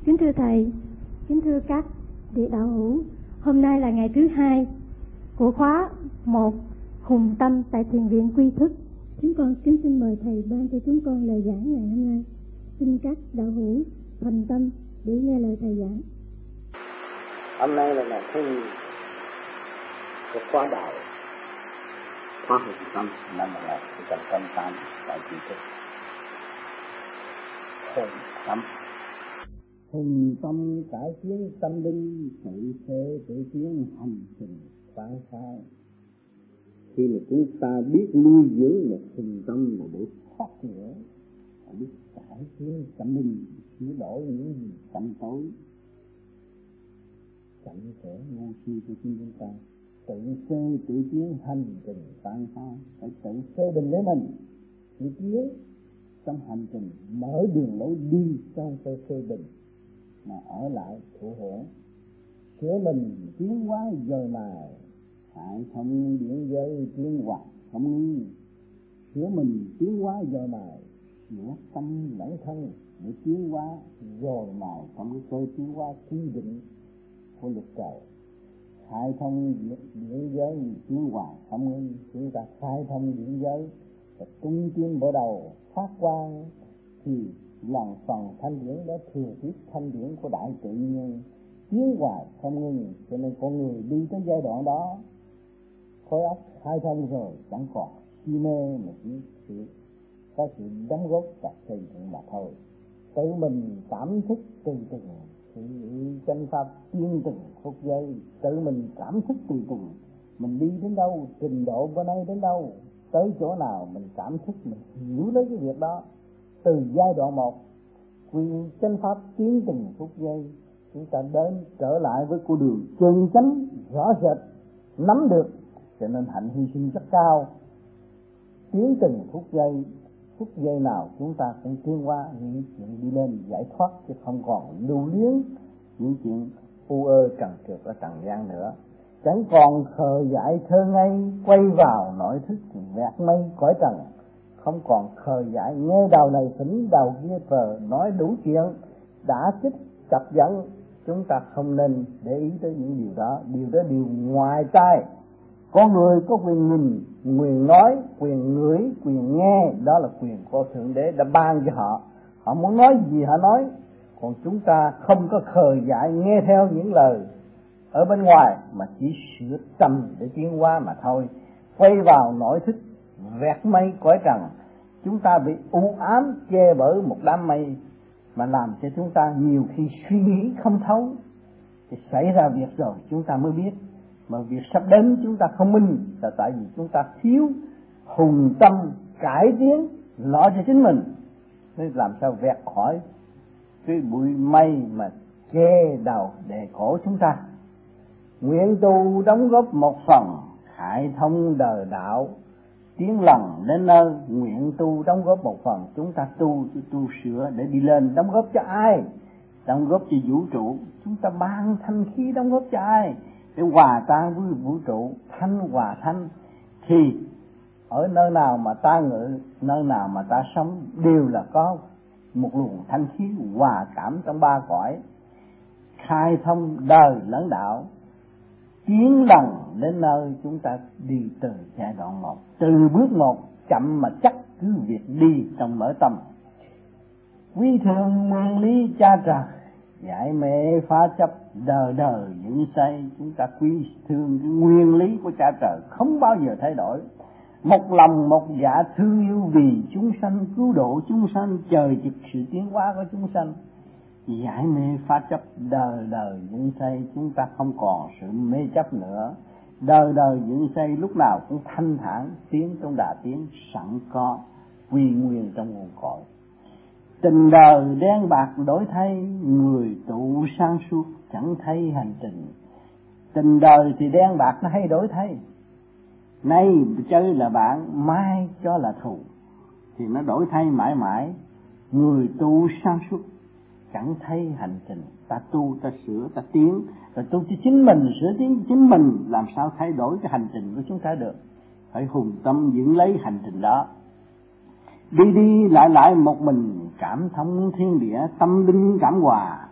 Kính thưa Thầy, kính thưa các vị đạo hữu, hôm nay là ngày thứ 2 của khóa 1 Hùng Tâm tại Thiền viện Quy Thức. Chúng con kính xin mời Thầy ban cho chúng con lời giảng ngày hôm nay. Xin các đạo hữu thành tâm để nghe lời Thầy giảng. Hôm nay là ngày thứ 2 của khóa đạo khóa Hùng Tâm năm 1908 tại Quy Thức. Hùng tâm cải tiến tâm linh, tự phê tự tiến hành trình phán khai. Khi mà chúng ta biết nuôi dưỡng một hùng tâm là để phát triển, biết cải tiến tâm linh, sửa đổi những gì tâm tối chậm trễ ngu si của chúng ta. Tự phê tự tiến hành trình phán khai, phải tự phê bình lấy mình, tự tiến trong hành trình mở đường lối đi trong phê bình mà ở lại thụ hưởng, sửa mình tiến hóa dời mài, hại không điển giới tiến hóa không nghi, sửa mình tiến hóa dời mài, sửa tâm lẫn thân để tiến hóa dời mài trong cái cơ tiến hóa quy định của luật trời. Khai thông điển giới tiến hóa không nghi, chúng ta khai thông điển giới và tung tim mở đầu phát quang thì lần phần thanh điển đó thừa tiếp thanh điển của đại tự nhiên tiến hoài không ngừng. Cho nên con người đi tới giai đoạn đó khối óc khai thông rồi, chẳng còn si mê mà chỉ có sự đóng góp và xây dựng mà thôi. Tự mình cảm thức từ từng sự chân pháp tiên từng phút giây, tự mình cảm thức từ từng mình đi đến đâu, trình độ bữa nay đến đâu, tới chỗ nào mình cảm thức, mình hiểu lấy cái việc đó. Từ giai đoạn 1 quy chân pháp tiến từng phút giây, chúng ta đến trở lại với con đường chân chánh rõ rệt, nắm được. Cho nên hạnh hy sinh rất cao, tiến từng phút giây nào chúng ta cũng tiến qua những chuyện đi lên giải thoát, chứ không còn lưu luyến những chuyện u ơ trần trượt ở trần gian nữa. Chẳng còn khờ dại thơ ngây quay vào nội thức vẹt mây cõi trần, không còn khờ dại nghe đầu này phỉnh đầu kia phờ nói đủ chuyện đã kích chọc giận. Chúng ta không nên để ý tới những điều đó đều ngoài tai. Con người có quyền nhìn, quyền nói, quyền ngửi, quyền nghe, đó là quyền của Thượng Đế đã ban cho họ. Họ muốn nói gì họ nói, còn chúng ta không có khờ dại nghe theo những lời ở bên ngoài mà chỉ sửa tâm để tiến hóa mà thôi. Quay vào nội thức vẹt mây cõi trần, chúng ta bị u ám che bởi một đám mây mà làm cho chúng ta nhiều khi suy nghĩ không thấu. Thì xảy ra việc rồi chúng ta mới biết, mà việc sắp đến chúng ta không minh là tại vì chúng ta thiếu hùng tâm cải tiến lo cho chính mình, nên làm sao vẹt khỏi cái bụi mây mà che đầu để khổ chúng ta. Nguyện tu đóng góp một phần khai thông đời đạo, tiến lần đến nơi. Nguyện tu đóng góp một phần, chúng ta tu sửa để đi lên. Đóng góp cho ai? Đóng góp cho vũ trụ. Chúng ta ban thanh khí đóng góp cho ai? Để hòa tan với vũ trụ, thanh hòa thanh. Thì ở nơi nào mà ta ngự, nơi nào mà ta sống đều là có một luồng thanh khí hòa cảm trong ba cõi, khai thông đời lẫn đạo, tiến lần đến nơi. Chúng ta đi từ giai đoạn 1, từ bước 1, chậm mà chắc, cứ việc đi trong mở tâm. Quý thương nguyên lý cha trời, giải mê phá chấp, đời đời dựng xây. Chúng ta quý thương cái nguyên lý của cha trời không bao giờ thay đổi. Một lòng một dạ thương yêu vì chúng sanh, cứu độ chúng sanh, chờ trực sự tiến hóa của chúng sanh. Giải mê phá chấp, đời đời dựng xây. Chúng ta không còn sự mê chấp nữa, đời đời dựng xây, lúc nào cũng thanh thản tiến trong đà tiến sẵn có quy nguyên trong nguồn cội. Tình đời đen bạc đổi thay, người tụ sáng suốt chẳng thấy hành trình. Tình đời thì đen bạc nó hay đổi thay, nay chơi là bạn, mai cho là thù, thì nó đổi thay mãi mãi. Người tu sáng suốt chẳng thấy hành trình. Ta tu, ta sửa, ta tiến, rồi tu cho chính mình, sửa tiến chính mình, làm sao thay đổi cái hành trình của chúng ta được. Phải hùng tâm giữ lấy hành trình đó. Đi đi lại lại một mình, cảm thông thiên địa, tâm linh cảm hòa.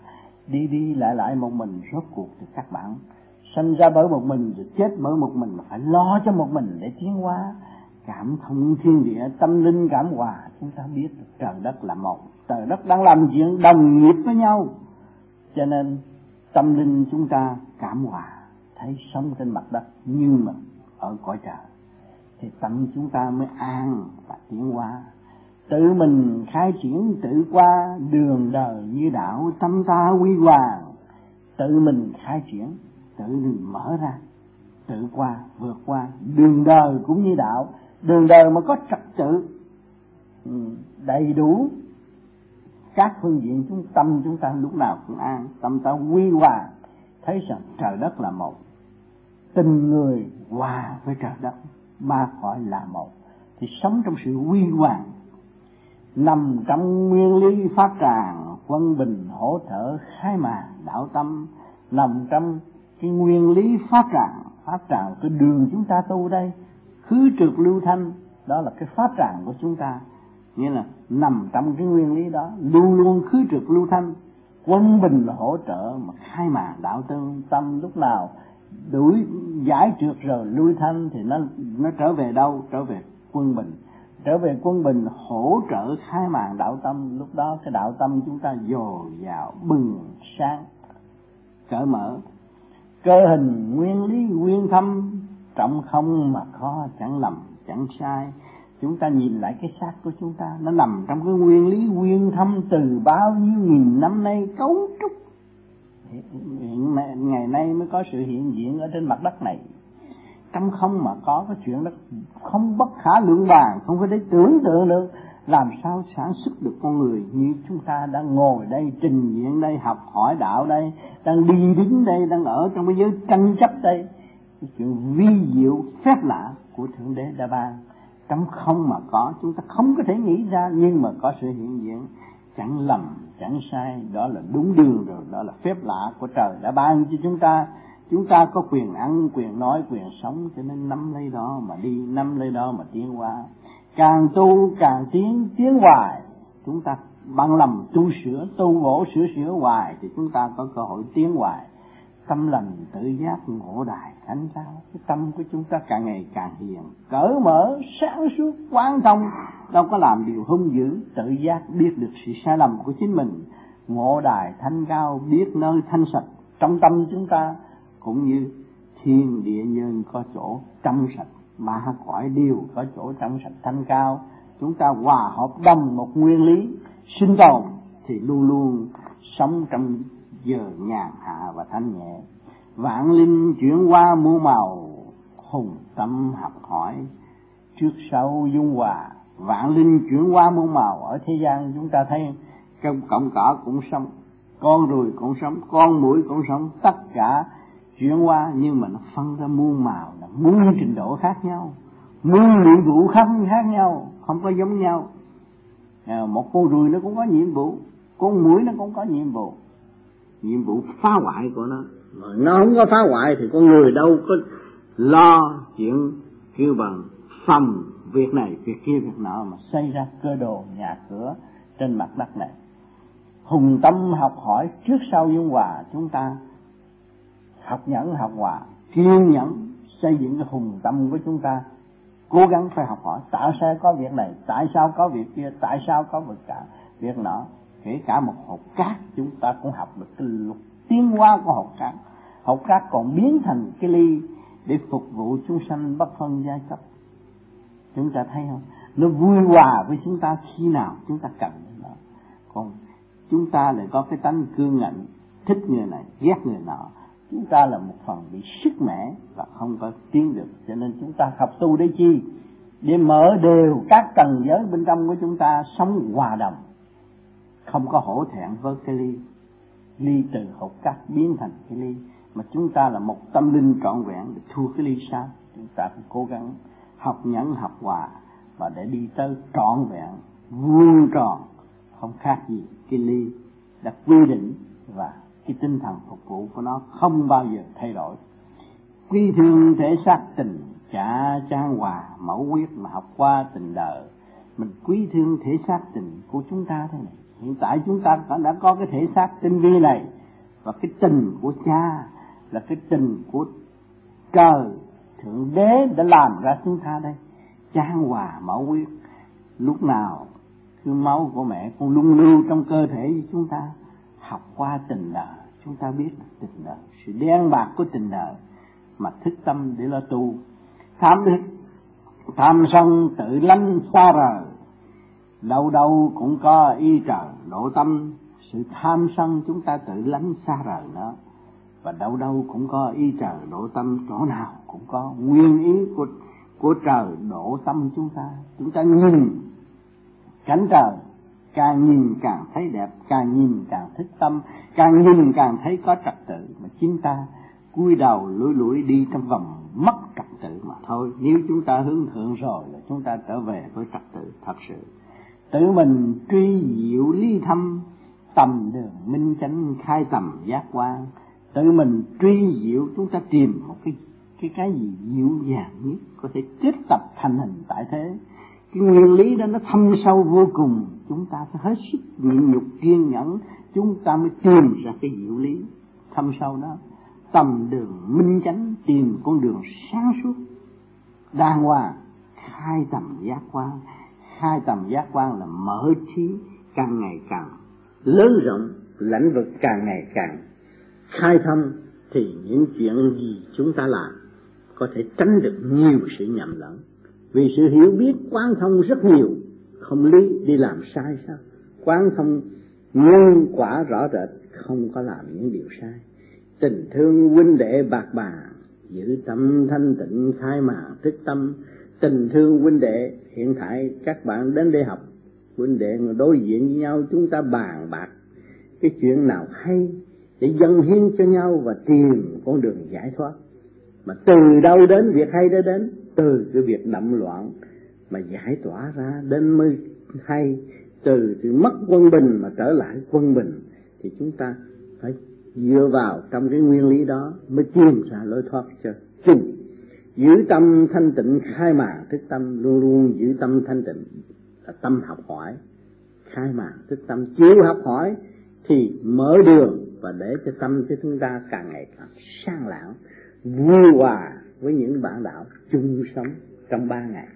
đi đi lại một mình, rốt cuộc thì các bạn sinh ra bởi một mình rồi chết bởi một mình, mà phải lo cho một mình để tiến hóa. Cảm thông thiên địa, tâm linh cảm hòa, chúng ta biết trời đất là một, trời đất đang làm chuyện đồng nghiệp với nhau, cho nên tâm linh chúng ta cảm hòa, thấy sống trên mặt đất nhưng mà ở cõi trời thì tâm chúng ta mới an và tiến hóa. Tự mình khai triển tự qua, đường đời như đạo tâm ta quy hoàng. Tự mình khai triển, tự mình mở ra, tự qua, vượt qua. Đường đời cũng như đạo, đường đời mà có trật tự đầy đủ các phương diện, tâm chúng ta lúc nào cũng an, tâm ta quy hòa, thấy rằng trời đất là một, tình người hòa với trời đất, ba cõi là một, thì sống trong sự quy hòa, nằm trong nguyên lý pháp tràng, quân bình hỗ trợ khai mà đạo tâm, nằm trong cái nguyên lý pháp tràng cái đường chúng ta tu đây, khứ trượt lưu thanh, đó là cái pháp tràng của chúng ta, nghĩa là nằm trong cái nguyên lý đó, luôn luôn khứ trượt lưu thanh, quân bình là hỗ trợ mà khai mà đạo tâm lúc nào đuổi giải trượt rồi lưu thanh thì nó trở về đâu? Trở về quân bình. Trở về quân bình hỗ trợ khai màn đạo tâm, lúc đó cái đạo tâm chúng ta dồi dào bừng sáng cởi mở. Cơ hình nguyên lý nguyên thâm, trọng không mà có, chẳng lầm chẳng sai. Chúng ta nhìn lại cái xác của chúng ta, nó nằm trong cái nguyên lý nguyên thâm từ bao nhiêu nghìn năm nay cấu trúc, ngày nay mới có sự hiện diện ở trên mặt đất này. Trong không mà có cái chuyện đó không bất khả lượng bàn, không có thể tưởng tượng được. Làm sao sản xuất được con người như chúng ta đang ngồi đây, trình diễn đây, học hỏi đạo đây, đang đi đứng đây, đang ở trong cái giới tranh chấp đây. Cái chuyện vi diệu phép lạ của Thượng Đế đã ban. Trong không mà có, chúng ta không có thể nghĩ ra, nhưng mà có sự hiện diện, chẳng lầm chẳng sai, đó là đúng đường rồi, đó là phép lạ của trời đã ban cho chúng ta. Chúng ta có quyền ăn, quyền nói, quyền sống, cho nên nắm lấy đó mà đi, nắm lấy đó mà tiến hóa. Càng tu càng tiến hoài. Chúng ta bằng lòng tu sửa, tu bổ sửa hoài thì chúng ta có cơ hội tiến hoài. Tâm lành tự giác ngộ đại thánh cao. Cái tâm của chúng ta càng ngày càng hiền, cởi mở, sáng suốt, quán thông, đâu có làm điều hung dữ, tự giác biết được sự sai lầm của chính mình, ngộ đại thánh cao, biết nơi thanh sạch trong tâm chúng ta, cũng như thiên địa nhân có chỗ trong sạch, ba cõi đều có chỗ trong sạch thanh cao. Chúng ta hòa hợp đồng một nguyên lý sinh tồn thì luôn luôn sống trong giờ nhàn hạ và thanh nhẹ. Vạn linh chuyển qua muôn màu, hùng tâm học hỏi trước sau dung hòa. Vạn linh chuyển qua muôn màu, ở thế gian chúng ta thấy cọng cỏ cũng sống, con ruồi cũng sống, con muỗi cũng sống, tất cả chuyển qua, nhưng mà nó phân ra muôn màu, là muôn trình độ khác nhau, muôn nhiệm vụ khác nhau, không có giống nhau. Một con ruồi nó cũng có nhiệm vụ, con muỗi nó cũng có nhiệm vụ phá hoại của nó. Mà nó không có phá hoại thì con người đâu có lo chuyện kêu bằng phòng việc này việc kia việc nọ mà xây ra cơ đồ nhà cửa trên mặt đất này. Hùng tâm học hỏi trước sau dung hòa, chúng ta học nhẫn học hòa, kiên nhẫn xây dựng cái hùng tâm của chúng ta, cố gắng phải học hỏi tại sao có việc này, tại sao có việc kia, tại sao có việc nọ. Kể cả một hột cát chúng ta cũng học được cái luật tiến hóa của hột cát. Hột cát còn biến thành cái ly để phục vụ chúng sanh bất phân giai cấp. Chúng ta thấy không? Nó vui hòa với chúng ta khi nào chúng ta cần nó. Còn chúng ta lại có cái tánh cương ngạnh, thích người này, ghét người nọ. Chúng ta là một phần bị sức mẻ và không có tiến được. Cho nên chúng ta học tu để chi? Để mở đều các tầng giới bên trong của chúng ta sống hòa đồng, không có hổ thẹn với cái ly từ hột cát biến thành cái ly. Mà chúng ta là một tâm linh trọn vẹn để thua cái ly sao? Chúng ta phải cố gắng học nhẫn học hòa và để đi tới trọn vẹn vuông tròn, không khác gì cái ly đã quy định, và cái tinh thần phục vụ của nó không bao giờ thay đổi. Quy thương thể xác tình, chả trang hòa mẫu quyết mà học qua tình đời. Mình quý thương thể xác tình của chúng ta thế này. Hiện tại chúng ta đã có cái thể xác tinh vi này, Và cái tình của cha là cái tình của trời Thượng Đế đã làm ra chúng ta đây. Chan hòa máu huyết, lúc nào cái máu của mẹ con lung lưu trong cơ thể của chúng ta. Học qua tình đời, chúng ta biết tình đời, sự đen bạc của tình đời, mà thức tâm để lo tu. Tham sân tự lánh xa rời, đâu đâu cũng có y trời độ tâm. Sự tham sân chúng ta tự lánh xa rời nó, và đâu đâu cũng có y trời độ tâm, chỗ nào cũng có nguyên ý của trời độ tâm chúng ta. Chúng ta nhìn cánh trời, càng nhìn càng thấy đẹp, càng nhìn càng thích tâm, càng nhìn càng thấy có trật tự, mà chính ta cúi đầu lủi đi trong vòng mất trật tự mà thôi. Nếu chúng ta hướng thượng rồi là chúng ta trở về với trật tự thật sự. Tự mình truy diệu ly thâm, tầm đường minh chánh khai tầm giác quan. Tự mình truy diệu, chúng ta tìm một cái gì dịu dàng nhất có thể kết tập thành hình tại thế. Cái nguyên lý đó nó thâm sâu vô cùng, chúng ta phải hết sức nhịn nhục kiên nhẫn, chúng ta mới tìm ra cái diệu lý thâm sâu đó. Tầm đường minh chánh, tìm con đường sáng suốt đàng hoàng, khai tầm giác quan. Khai tầm giác quan là mở trí càng ngày càng lớn rộng, lãnh vực càng ngày càng khai thông, thì những chuyện gì chúng ta làm có thể tránh được nhiều sự nhầm lẫn. Vì sự hiểu biết quán thông rất nhiều, không lý đi làm sai sao? Quán thông nhân quả rõ rệt, không có làm những điều sai. Tình thương huynh đệ bạc bà, giữ tâm thanh tịnh khai màng thức tâm. Tình thương huynh đệ, hiện tại các bạn đến đây học, huynh đệ đối diện với nhau, chúng ta bàn bạc cái chuyện nào hay để dâng hiến cho nhau và tìm con đường giải thoát. Mà từ đâu đến việc hay đó đến, từ cái việc đậm loạn mà giải tỏa ra đến mới hay. Từ sự mất quân bình mà trở lại quân bình, thì chúng ta phải dựa vào trong cái nguyên lý đó mới tìm ra lối thoát cho chung. Giữ tâm thanh tịnh khai màng thức tâm, luôn luôn giữ tâm thanh tịnh là tâm học hỏi. Khai màng thức tâm, chịu học hỏi thì mở đường và để cho tâm của chúng ta càng ngày càng sang lạng, vui hòa với những bạn đạo chung sống trong 3 ngày.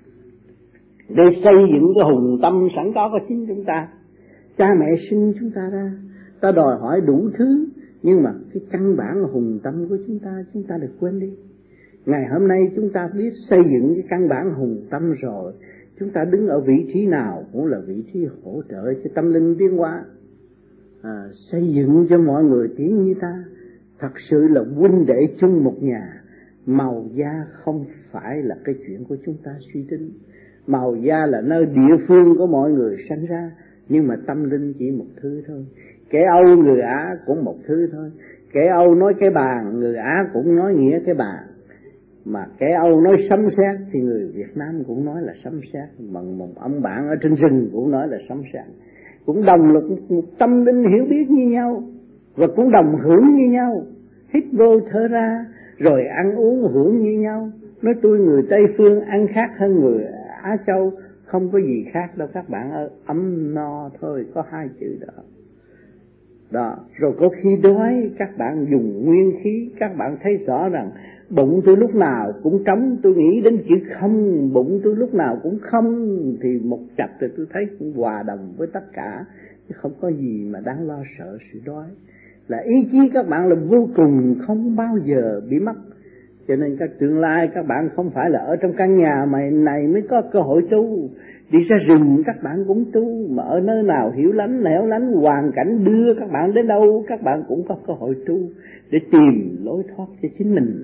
Để xây dựng cái hùng tâm sẵn có của chính chúng ta. Cha mẹ sinh chúng ta ra, ta đòi hỏi đủ thứ, nhưng mà cái căn bản hùng tâm của chúng ta được quên đi. Ngày hôm nay chúng ta biết xây dựng cái căn bản hùng tâm rồi, chúng ta đứng ở vị trí nào cũng là vị trí hỗ trợ cho tâm linh tiến hóa, xây dựng cho mọi người tiến như ta. Thật sự là huynh đệ chung một nhà. Màu da không phải là cái chuyện của chúng ta suy tính. Màu da là nơi địa phương của mọi người sanh ra, nhưng mà tâm linh chỉ một thứ thôi. Kẻ Âu người Á cũng một thứ thôi. Kẻ Âu nói cái bàn, người Á cũng nói nghĩa cái bàn. Mà kẻ Âu nói sấm sét thì người Việt Nam cũng nói là sấm sét. Bằng một ông bạn ở trên rừng cũng nói là sấm sét. Cũng đồng là một tâm linh hiểu biết như nhau, và cũng đồng hưởng như nhau. Hít vô thở ra, rồi ăn uống hưởng như nhau. Nói tôi người Tây Phương ăn khác hơn người Á Châu, không có gì khác đâu các bạn ơi, ấm no thôi, có 2 chữ đó. Đó, rồi có khi đói các bạn dùng nguyên khí, các bạn thấy rõ rằng bụng tôi lúc nào cũng trống, tôi nghĩ đến chữ không, bụng tôi lúc nào cũng không, thì một chập thì tôi thấy cũng hòa đồng với tất cả, chứ không có gì mà đáng lo sợ sự đói. Là ý chí các bạn là vô cùng, không bao giờ bị mất. Cho nên các tương lai các bạn không phải là ở trong căn nhà này mới có cơ hội tu. Đi ra rừng các bạn cũng tu, mà ở nơi nào hiểu lánh, hẻo lánh, hoàn cảnh đưa các bạn đến đâu, các bạn cũng có cơ hội tu để tìm lối thoát cho chính mình.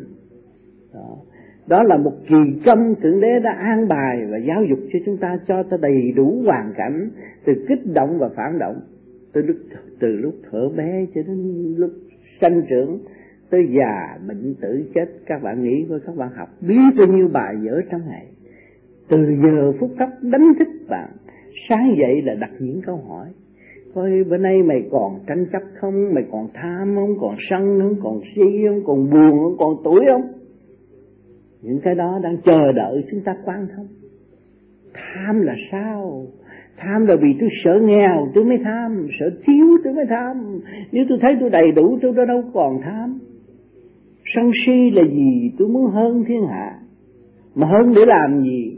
Đó là một kỳ công Thượng Đế đã an bài và giáo dục cho chúng ta, cho ta đầy đủ hoàn cảnh, từ kích động và phản động, từ lúc thở bé cho đến lúc sanh trưởng, tới già bệnh tử chết. Các bạn nghĩ coi, các bạn học biết bao nhiêu bài vở trong ngày. Từ giờ phút chốc đánh thức bạn, sáng dậy là đặt những câu hỏi. Coi bữa nay mày còn tranh chấp không, mày còn tham không, còn sân không, còn si không, còn buồn không, còn tuổi không. Những cái đó đang chờ đợi chúng ta quan thông. Tham là sao? Tham là vì tôi sợ nghèo tôi mới tham, sợ thiếu tôi mới tham. Nếu tôi thấy tôi đầy đủ tôi đâu còn tham. Sân si là gì? Tôi muốn hơn thiên hạ. Mà hơn để làm gì?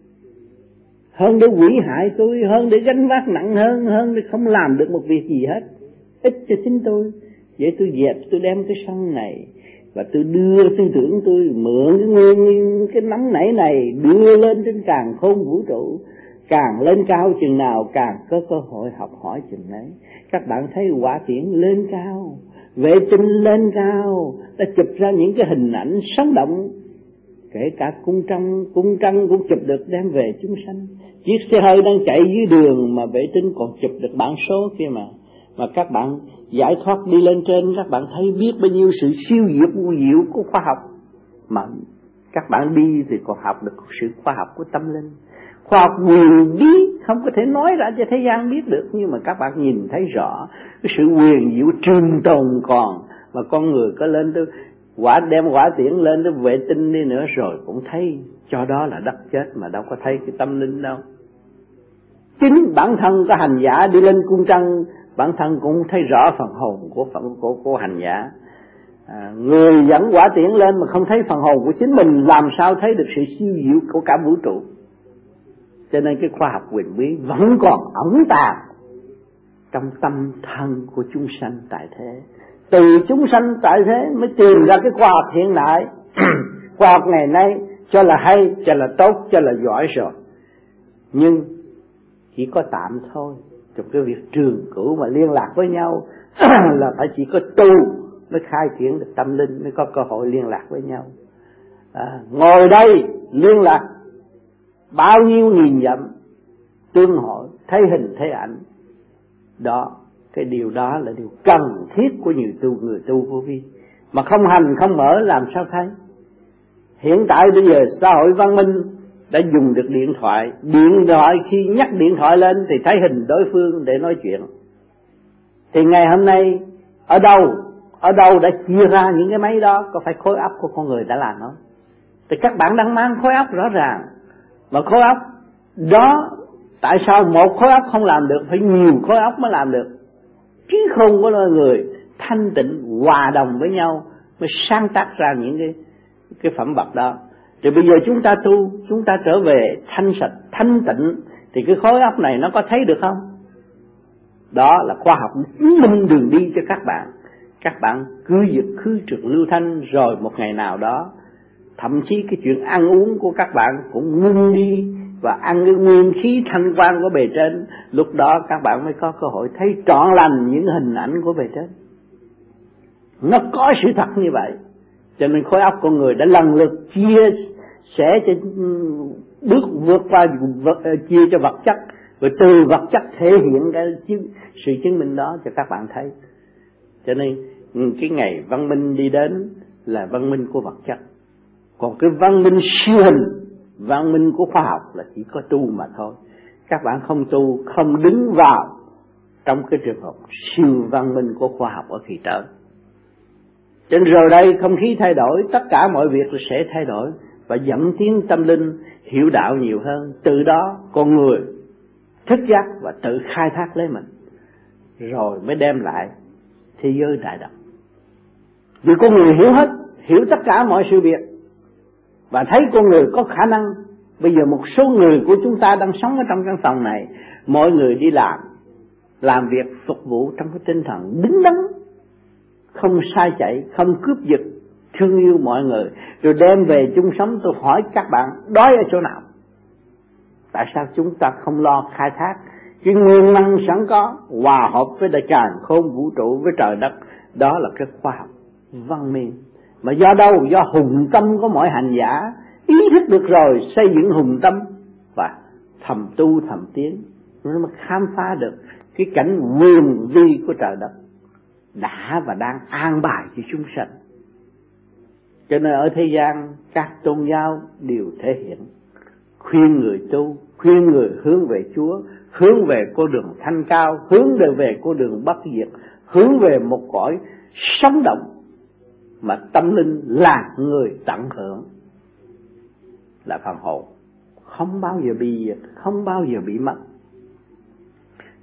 Hơn để hủy hại tôi, hơn để gánh vác nặng hơn để không làm được một việc gì hết. Ích cho chính tôi. Vậy tôi dẹp, tôi đem cái sân này và tôi đưa tư tưởng tôi mượn cái nguyên cái nóng nảy này đưa lên trên càn khôn vũ trụ. Càng lên cao chừng nào càng có cơ hội học hỏi chừng ấy. Các bạn thấy hỏa tiễn lên cao, vệ tinh lên cao, ta chụp ra những cái hình ảnh sống động. Kể cả cung trăng cũng chụp được đem về chúng sanh. Chiếc xe hơi đang chạy dưới đường mà vệ tinh còn chụp được bản số kia mà. Mà các bạn giải thoát đi lên trên, các bạn thấy biết bao nhiêu sự siêu diệu của khoa học. Mà các bạn đi thì còn học được sự khoa học của tâm linh. Khoa học quyền bí không có thể nói ra cho thế gian biết được, nhưng mà các bạn nhìn thấy rõ cái sự quyền diệu trường tồn còn. Mà con người có lên tới đem hỏa tiễn lên tới vệ tinh đi nữa rồi cũng thấy cho đó là đất chết, mà đâu có thấy cái tâm linh đâu. Chính bản thân có hành giả đi lên cung trăng, bản thân cũng thấy rõ phần hồn của hành giả. Người dẫn hỏa tiễn lên mà không thấy phần hồn của chính mình, làm sao thấy được sự siêu diệu của cả vũ trụ. Cho nên cái khoa học huyền bí vẫn còn ẩn tàng trong tâm thân của chúng sanh tại thế. Từ chúng sanh tại thế mới tìm ra cái khoa học hiện đại. Khoa học ngày nay cho là hay, cho là tốt, cho là giỏi rồi, nhưng chỉ có tạm thôi. Trong cái việc trường cửu mà liên lạc với nhau là phải chỉ có tu mới khai triển được tâm linh, mới có cơ hội liên lạc với nhau. Ngồi đây liên lạc bao nhiêu nghìn dặm, tương hội thấy hình thấy ảnh đó. Cái điều đó là điều cần thiết của người tu vô vi. Mà không hành không mở làm sao thấy. Hiện tại bây giờ xã hội văn minh đã dùng được điện thoại. Điện thoại khi nhắc điện thoại lên thì thấy hình đối phương để nói chuyện. Thì ngày hôm nay ở đâu đã chia ra những cái máy đó? Có phải khối óc của con người đã làm không? Thì các bạn đang mang khối óc rõ ràng. Mà khối óc đó, tại sao một khối óc không làm được, phải nhiều khối óc mới làm được? Trí khôn của loài người thanh tịnh hòa đồng với nhau mới sáng tác ra những cái phẩm vật đó. Thì bây giờ chúng ta tu, chúng ta trở về thanh sạch, thanh tịnh, thì cái khối óc này nó có thấy được không? Đó là khoa học chứng minh đường đi cho các bạn. Các bạn cứ việc khứ trượt lưu thanh, rồi một ngày nào đó thậm chí cái chuyện ăn uống của các bạn cũng ngưng đi và ăn cái nguyên khí thanh quan của bề trên. Lúc đó các bạn mới có cơ hội thấy trọn lành những hình ảnh của bề trên. Nó có sự thật như vậy. Cho nên khối óc con người đã lần lượt chia sẻ cho vượt qua chia cho vật chất, rồi từ vật chất thể hiện cái sự chứng minh đó cho các bạn thấy. Cho nên cái ngày văn minh đi đến là văn minh của vật chất. Còn cái văn minh siêu hình, văn minh của khoa học là chỉ có tu mà thôi. Các bạn không tu, không đứng vào trong cái trường hợp siêu văn minh của khoa học ở kỳ tới. Cho nên rồi đây không khí thay đổi, tất cả mọi việc sẽ thay đổi và dẫn tiến tâm linh hiểu đạo nhiều hơn. Từ đó con người thức giác và tự khai thác lấy mình, rồi mới đem lại thế giới đại đồng. Vì con người hiểu hết, hiểu tất cả mọi sự việc và thấy con người có khả năng. Bây giờ một số người của chúng ta đang sống ở trong căn phòng này, mọi người đi làm việc phục vụ trong cái tinh thần đứng đắn, không sai chạy, không cướp giật, thương yêu mọi người, rồi đem về chung sống. Tôi hỏi các bạn đói ở chỗ nào? Tại sao chúng ta không lo khai thác cái nguyên năng sẵn có, hòa hợp với đại càn khôn vũ trụ với trời đất? Đó là cái khoa học văn minh. Mà do đâu? Do hùng tâm của mọi hành giả ý thức được rồi, xây dựng hùng tâm và thầm tu thầm tiến, nó mới khám phá được cái cảnh quyền vi của trời đất đã và đang an bài cho chúng sanh. Cho nên ở thế gian các tôn giáo đều thể hiện khuyên người tu, khuyên người hướng về Chúa, hướng về con đường thanh cao, hướng về con đường bất diệt, hướng về một cõi sống động mà tâm linh là người tận hưởng, là phần hồn không bao giờ bị diệt, không bao giờ bị mất.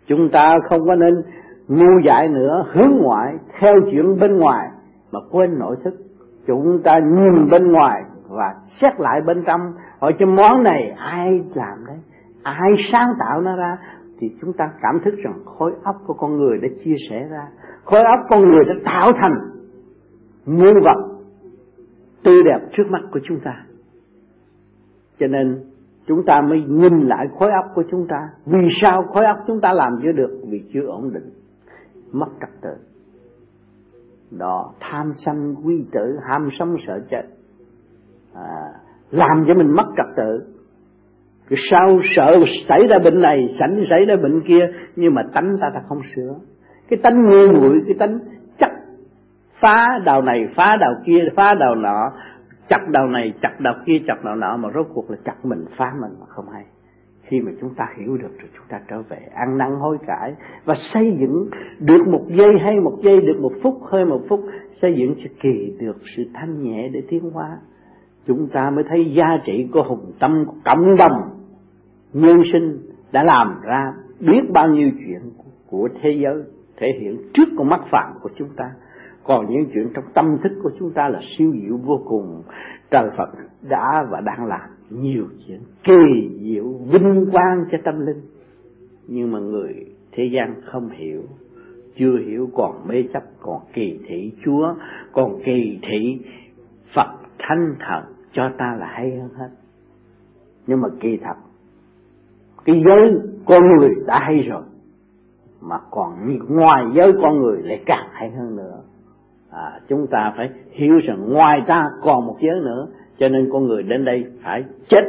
Chúng ta không có nên ngu dại nữa, hướng ngoại theo chuyện bên ngoài mà quên nội thức. Chúng ta nhìn bên ngoài và xét lại bên trong, hỏi cho món này ai làm đấy, ai sáng tạo nó ra, thì chúng ta cảm thức rằng khối óc của con người đã chia sẻ ra, khối óc con người đã tạo thành muôn vật tươi đẹp trước mắt của chúng ta. Cho nên chúng ta mới nhìn lại khối óc của chúng ta. Vì sao khối óc chúng ta làm chưa được? Vì chưa ổn định, mất trật tự. Đó, tham sân quy tử, ham sống sợ chết, làm cho mình mất trật tự. Cái sao sợ xảy ra bệnh này, xảy ra bệnh kia, nhưng mà tánh ta không sửa. Cái tánh ngu muội, cái tánh chắc phá đầu này, phá đầu kia, phá đầu nọ, chặt đầu này, chặt đầu kia, chặt đầu nọ, mà rốt cuộc là chặt mình, phá mình mà không hay. Khi mà chúng ta hiểu được rồi chúng ta trở về ăn năn hối cải và xây dựng được một giây hay một giây, được một phút hơi một phút, xây dựng cho kỳ được sự thanh nhẹ để tiến hóa. Chúng ta mới thấy giá trị của hùng tâm của cộng đồng nhân sinh đã làm ra biết bao nhiêu chuyện của thế giới thể hiện trước con mắt phạm của chúng ta. Còn những chuyện trong tâm thức của chúng ta là siêu diệu vô cùng. Trời Phật đã và đang làm nhiều chuyện kỳ diệu vinh quang cho tâm linh, nhưng mà người thế gian không hiểu, chưa hiểu, còn mê chấp, còn kỳ thị Chúa, còn kỳ thị Phật Thánh Thần cho ta là hay hơn hết. Nhưng mà kỳ thật cái giới con người đã hay rồi, mà còn ngoài giới con người lại càng hay hơn nữa. Chúng ta phải hiểu rằng ngoài ta còn một giới nữa, cho nên con người đến đây phải chết,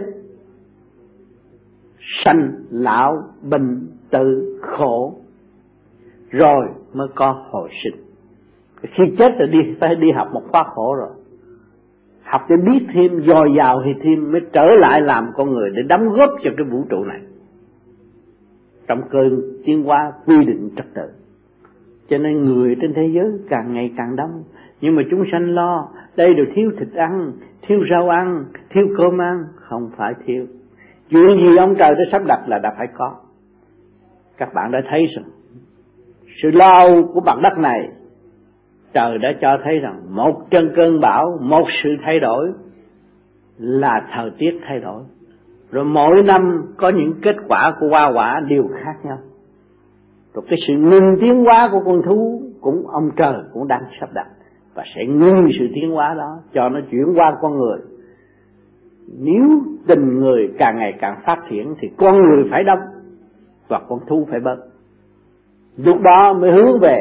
sanh lão bệnh tử khổ, rồi mới có hồi sinh. Khi chết rồi phải đi học một khóa khổ rồi, học để biết thêm, dồi dào thì thêm mới trở lại làm con người để đóng góp cho cái vũ trụ này trong cơn tiến hóa quy định trật tự. Cho nên người trên thế giới càng ngày càng đông, nhưng mà chúng sanh lo đây đều thiếu thịt ăn, thiếu rau ăn, thiếu cơm ăn. Không phải thiếu, chuyện gì ông trời đã sắp đặt là đã phải có. Các bạn đã thấy rồi, sự lo âu của mặt đất này, trời đã cho thấy rằng một trận cơn bão, một sự thay đổi là thời tiết thay đổi, rồi mỗi năm có những kết quả của hoa quả đều khác nhau. Rồi cái sự ngừng tiến hóa của con thú cũng ông trời cũng đang sắp đặt, và sẽ ngừng sự tiến hóa đó cho nó chuyển qua con người. Nếu tình người càng ngày càng phát triển thì con người phải đông và con thú phải bớt. Lúc đó mới hướng về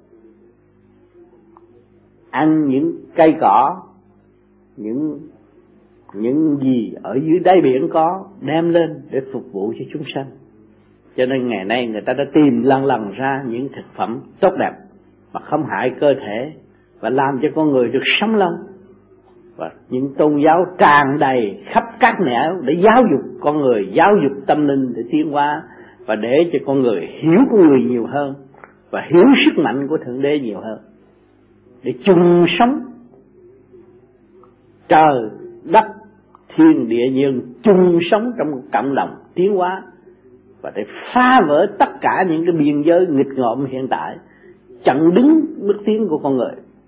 ăn những cây cỏ, những gì ở dưới đáy biển có, đem lên để phục vụ cho chúng sanh. Cho nên ngày nay người ta đã tìm lần ra những thực phẩm tốt đẹp mà không hại cơ thể và làm cho con người được sống lâu. Và những tôn giáo tràn đầy khắp các nẻo để giáo dục con người, giáo dục tâm linh để tiến hóa, và để cho con người hiểu con người nhiều hơn và hiểu sức mạnh của Thượng Đế nhiều hơn, để chung sống trời đất thiên địa nhân, chung sống trong một cộng đồng tiến hóa, và để phá vỡ tất cả những cái biên giới nghịch ngợm hiện tại, chặn đứng bước tiến của con người.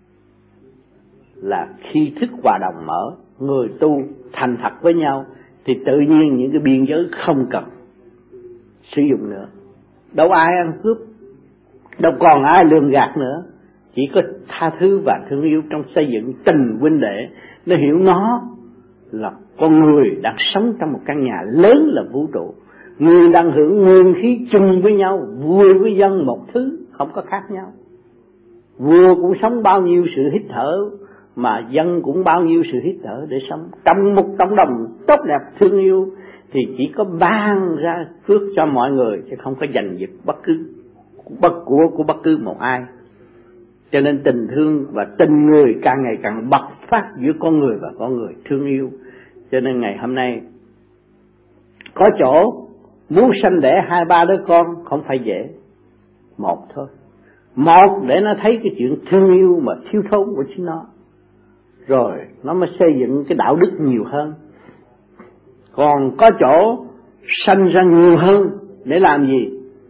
Là khi thức hòa đồng mở, người tu thành thật với nhau, thì tự nhiên những cái biên giới không cần sử dụng nữa. Đâu ai ăn cướp, đâu còn ai lường gạt nữa, chỉ có tha thứ và thương yêu trong xây dựng tình huynh đệ. Nó hiểu nó là con người đang sống trong một căn nhà lớn là vũ trụ, người đang hưởng nguyên khí chung với nhau, vua với dân một thứ, không có khác nhau. Vua cũng sống bao nhiêu sự hít thở, mà dân cũng bao nhiêu sự hít thở để sống trong một cộng đồng tốt đẹp thương yêu, thì chỉ có ban ra phước cho mọi người, chứ không có giành giật của bất cứ một ai. Cho nên tình thương và tình người càng ngày càng bộc phát giữa con người và con người thương yêu. Cho nên ngày hôm nay có chỗ muốn sanh đẻ 2-3 đứa con không phải dễ, một thôi. Một để nó thấy cái chuyện thương yêu mà thiếu thốn của chính nó, rồi nó mới xây dựng cái đạo đức nhiều hơn. Còn có chỗ sanh ra nhiều hơn để làm gì?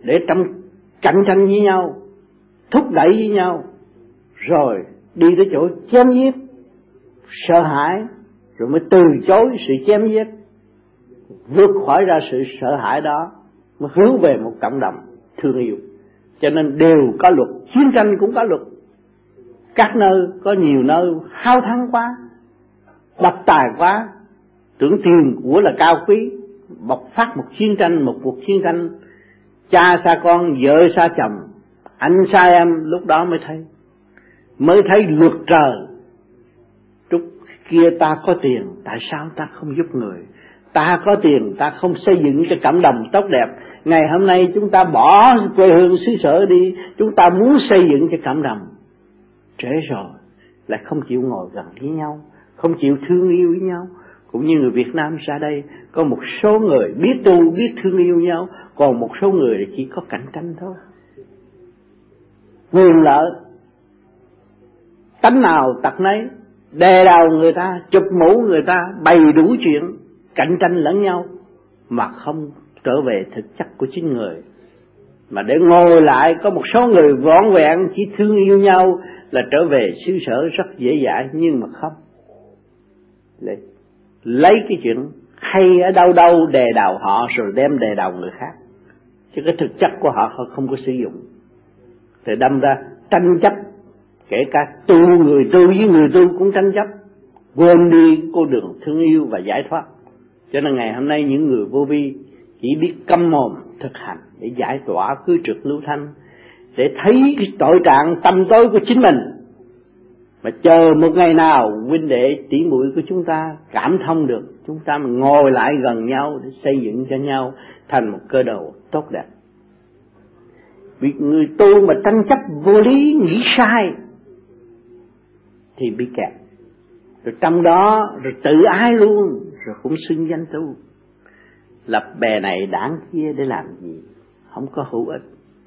để trong cạnh tranh với nhau, thúc đẩy với nhau, rồi đi tới chỗ chém giết, sợ hãi, rồi mới từ chối sự chém giết, vượt khỏi ra sự sợ hãi đó, mới hướng về một cộng đồng thương yêu. Cho nên đều có luật, chiến tranh cũng có luật. Các nơi có nhiều nơi hao thắng quá, độc tài quá, tưởng tiền của là cao quý, bộc phát một chiến tranh, một cuộc chiến tranh, cha xa con, vợ xa chồng, anh xa em, lúc đó mới thấy luật trời. Lúc kia ta có tiền, tại sao ta không giúp người? Ta có tiền, ta không xây dựng cho cộng đồng tốt đẹp. Ngày hôm nay chúng ta bỏ quê hương xứ sở đi, chúng ta muốn xây dựng cho cộng đồng. Trễ rồi, lại không chịu ngồi gần với nhau, không chịu thương yêu với nhau. Cũng như người Việt Nam ra đây, có một số người biết tu, biết thương yêu nhau, còn một số người chỉ có cạnh tranh thôi. Quyền lợi, tánh nào tật nấy, đè đầu người ta, chụp mũ người ta, bày đủ chuyện, cạnh tranh lẫn nhau, mà không trở về thực chất của chính người. Mà để ngồi lại có một số người vỏn vẹn chỉ thương yêu nhau là trở về xứ sở rất dễ dãi, nhưng mà không. Lấy cái chuyện hay ở đâu đâu đè đầu họ rồi đem đè đầu người khác, chứ cái thực chất của họ không có sử dụng. Thì đâm ra tranh chấp, kể cả người tu với người tu cũng tranh chấp, quên đi con đường thương yêu và giải thoát. Cho nên ngày hôm nay những người vô vi chỉ biết câm mồm thực hành để giải tỏa cứ trượt lưu thanh, để thấy cái tội trạng tâm tối của chính mình, mà chờ một ngày nào huynh đệ tỷ muội của chúng ta cảm thông được, chúng ta mà ngồi lại gần nhau để xây dựng cho nhau thành một cơ đồ tốt đẹp. Vì người tu mà tranh chấp vô lý, nghĩ sai thì bị kẹt, rồi trong đó rồi tự ái luôn, rồi cũng xưng danh tu, lập bè này đảng kia để làm gì, không có hữu ích.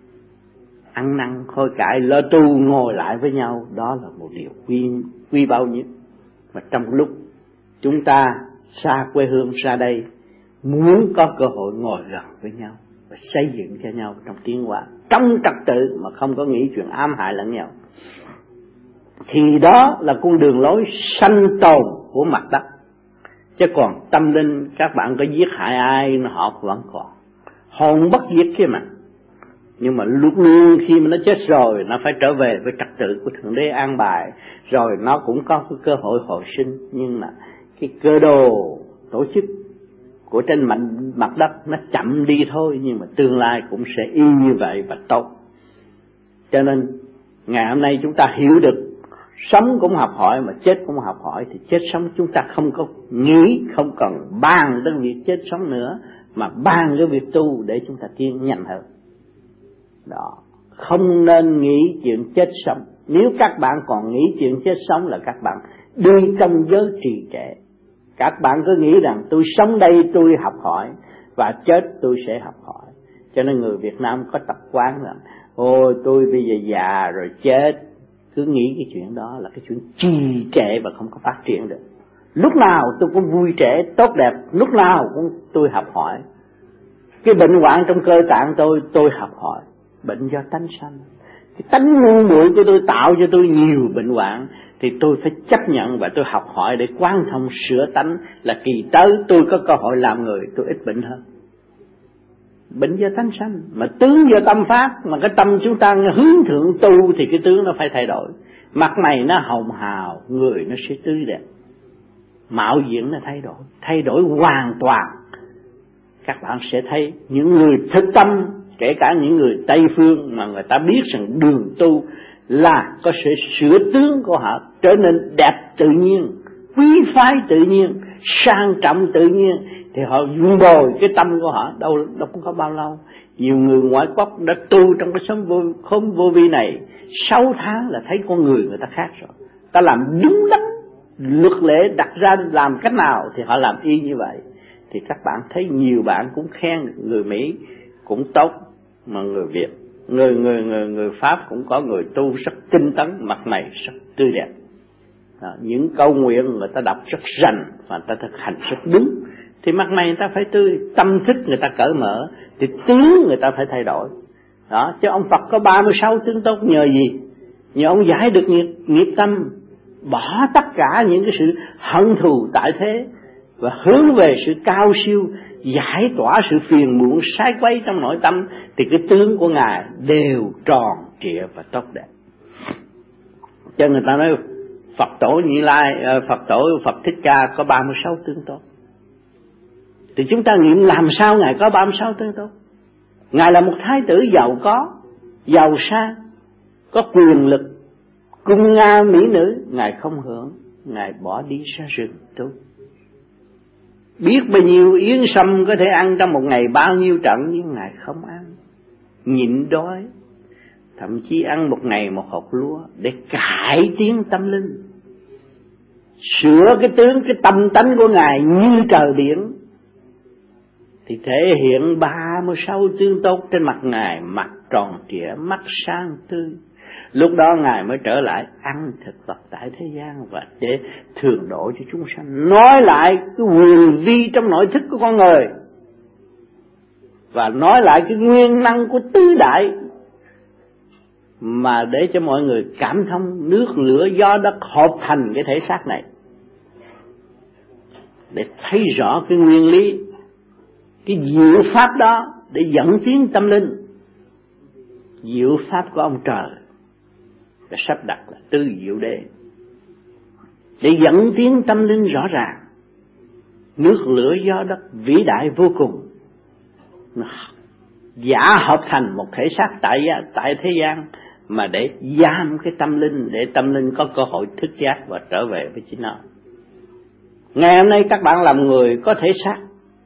Ăn năn hối cải lo tu ngồi lại với nhau, đó là một điều quý báu nhất. Mà trong lúc chúng ta xa quê hương ra đây, muốn có cơ hội ngồi gần với nhau và xây dựng cho nhau trong tiến hóa, trong trật tự mà không có nghĩ chuyện ám hại lẫn nhau, thì đó là con đường lối sanh tồn của mặt đất. Chứ còn tâm linh các bạn có giết hại ai họ vẫn còn, hồn bất diệt kia mà. Nhưng mà lúc luôn khi mà nó chết rồi, nó phải trở về với trật tự của Thượng Đế an bài, rồi nó cũng có cái cơ hội hồi sinh. Nhưng mà cái cơ đồ tổ chức của trên mặt đất nó chậm đi thôi, nhưng mà tương lai cũng sẽ y như vậy và tốt. Cho nên ngày hôm nay chúng ta hiểu được sống cũng học hỏi mà chết cũng học hỏi, thì chết sống chúng ta không có nghĩ, không cần bàn đến việc chết sống nữa, mà bàn cái việc tu để chúng ta tiến nhanh hơn. Đó, không nên nghĩ chuyện chết sống. Nếu các bạn còn nghĩ chuyện chết sống là các bạn đi trong giới trì trệ. Các bạn cứ nghĩ rằng tôi sống đây tôi học hỏi, và chết tôi sẽ học hỏi. Cho nên người Việt Nam có tập quán rằng ôi tôi bây giờ già rồi chết. Cứ nghĩ cái chuyện đó là cái chuyện trì trệ và không có phát triển được. Lúc nào tôi cũng vui trẻ tốt đẹp, lúc nào cũng tôi học hỏi. Cái bệnh hoạn trong cơ tạng tôi học hỏi. Bệnh do tánh sanh, cái tánh ngu muội của tôi tạo cho tôi nhiều bệnh hoạn, thì tôi phải chấp nhận và tôi học hỏi để quán thông sửa tánh, là kỳ tới tôi có cơ hội làm người, tôi ít bệnh hơn. Bệnh do tánh sanh, mà tướng do tâm pháp, mà cái tâm chúng ta hướng thượng tu thì cái tướng nó phải thay đổi. Mặt này nó hồng hào, người nó sẽ tươi đẹp, mạo diện nó thay đổi hoàn toàn. Các bạn sẽ thấy những người thực tâm, kể cả những người Tây Phương mà người ta biết rằng đường tu là có sự sửa tướng của họ trở nên đẹp tự nhiên, quý phái tự nhiên, sang trọng tự nhiên, thì họ dung bồi cái tâm của họ đâu cũng có bao lâu. Nhiều người ngoại quốc đã tu trong cái sống không vô vi này 6 tháng là thấy con người ta khác rồi. Ta làm đúng đắn luật lệ đặt ra làm cách nào thì họ làm y như vậy. Thì các bạn thấy nhiều bạn cũng khen người Mỹ cũng tốt, mà người Việt, người Pháp cũng có người tu rất tinh tấn, mặt này rất tươi đẹp. Những câu nguyện người ta đọc rất rành và người ta thực hành rất đúng, thì mặt này người ta phải tươi, tâm thức người ta cởi mở, thì tướng người ta phải thay đổi. Đó, chứ ông Phật có 36 tướng tốt nhờ gì? Nhờ ông giải được nghiệp tâm, bỏ tất cả những cái sự hận thù tại thế và hướng về sự cao siêu, giải tỏa sự phiền muộn sai quấy trong nội tâm, thì cái tướng của Ngài đều tròn trịa và tốt đẹp. Cho người ta nói Phật tổ Như Lai, Phật Thích Ca có 36 tướng tốt. Thì chúng ta nghiệm làm sao Ngài có 36 tướng tốt? Ngài là một thái tử giàu có, giàu sang, có quyền lực, cung nga mỹ nữ, Ngài không hưởng, Ngài bỏ đi ra rừng tu. Biết bao nhiêu yến sâm có thể ăn trong một ngày bao nhiêu trận, nhưng Ngài không ăn, nhịn đói, thậm chí ăn một ngày một hột lúa để cải tiến tâm linh, sửa cái tướng, cái tâm tánh của Ngài như trời biển. Thì thể hiện 36 tướng tốt trên mặt Ngài, mặt tròn trịa, mắt sáng tươi. Lúc đó Ngài mới trở lại ăn thực vật tại thế gian và để thường độ cho chúng sanh, nói lại cái quyền vi trong nội thức của con người, và nói lại cái nguyên năng của tứ đại, mà để cho mọi người cảm thông nước lửa gió đất hợp thành cái thể xác này, để thấy rõ cái nguyên lý, cái diệu pháp đó để dẫn tiến tâm linh. Diệu pháp của ông trời đã sắp đặt là tư diệu đế, để dẫn tiến tâm linh rõ ràng. Nước lửa gió đất vĩ đại vô cùng, nó giả hợp thành một thể xác tại thế gian, mà để giam cái tâm linh, để tâm linh có cơ hội thức giác và trở về với chính nó. Ngày hôm nay các bạn làm người có thể xác,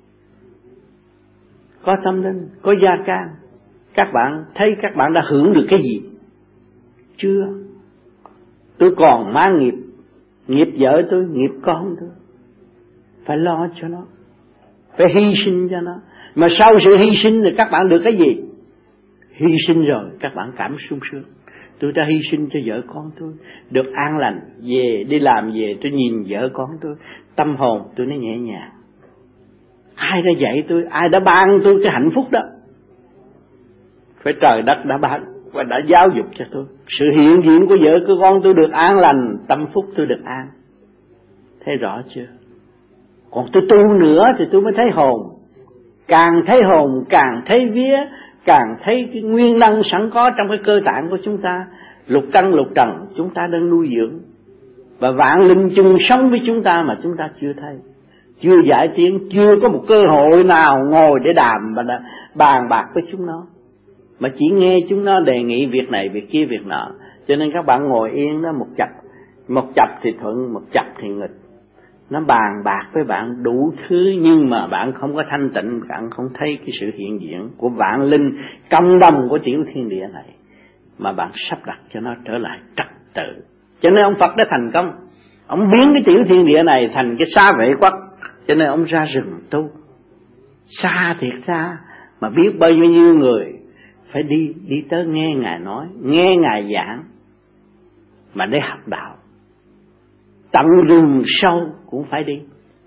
có tâm linh, có gia can, các bạn thấy các bạn đã hưởng được cái gì? Chưa. Tôi còn mang nghiệp, nghiệp vợ tôi, nghiệp con tôi, phải lo cho nó, phải hy sinh cho nó. Mà sau sự hy sinh thì các bạn được cái gì? Hy sinh rồi các bạn cảm sung sướng. Tôi đã hy sinh cho vợ con tôi, được an lành, về đi làm về tôi nhìn vợ con tôi, tâm hồn tôi nó nhẹ nhàng. Ai đã dạy tôi, ai đã ban tôi cái hạnh phúc đó? Phải trời đất đã ban và đã giáo dục cho tôi. Sự hiện diện của vợ của con tôi được an lành, tâm phúc tôi được an. Thấy rõ chưa? Còn tôi tu nữa thì tôi mới thấy hồn. Càng thấy hồn, càng thấy vía, càng thấy cái nguyên năng sẵn có trong cái cơ tạng của chúng ta. Lục căn lục trần chúng ta đang nuôi dưỡng, và vạn linh chung sống với chúng ta mà chúng ta chưa thấy, chưa giải tiến, chưa có một cơ hội nào ngồi để đàm và bàn bạc với chúng nó, mà chỉ nghe chúng nó đề nghị việc này việc kia việc nọ. Cho nên các bạn ngồi yên đó, một chập thì thuận, một chập thì nghịch. Nó bàn bạc với bạn đủ thứ, nhưng mà bạn không có thanh tịnh, bạn không thấy cái sự hiện diện của vạn linh công đồng của tiểu thiên địa này, mà bạn sắp đặt cho nó trở lại trật tự. Cho nên ông Phật đã thành công, ông biến cái tiểu thiên địa này thành cái xa vệ quốc. Cho nên ông ra rừng tu, xa thiệt xa, mà biết bao nhiêu người phải đi tới nghe Ngài nói, nghe Ngài giảng, mà để học đạo. Tận rừng sâu cũng phải đi,